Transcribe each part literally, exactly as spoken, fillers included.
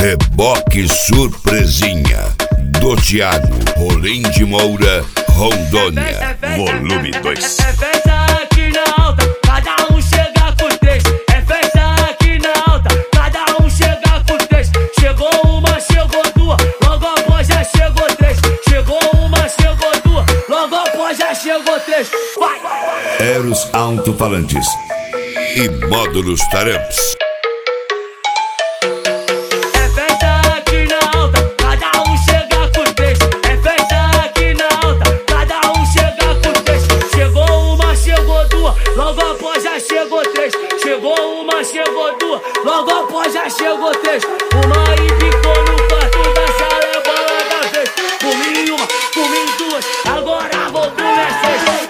Reboque Surpresinha do Thiago Rolim de Moura, Rondônia. Volume dois. É festa aqui na alta, cada um chega com três. É festa aqui na alta, cada um chega com três. Chegou uma, chegou duas, logo após já chegou três. Chegou uma, chegou duas, logo após já chegou três. Vai! Eros Alto-Falantes e Módulos Taramps. Logo após já chegou três. Chegou uma, chegou duas, logo após já chegou três. Uma e picou no canto da sala, é bola da vez. Comi uma, comi duas, agora voltou minha seis.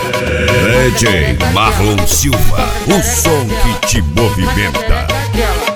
D J Marlon Silva, o som que te movimenta.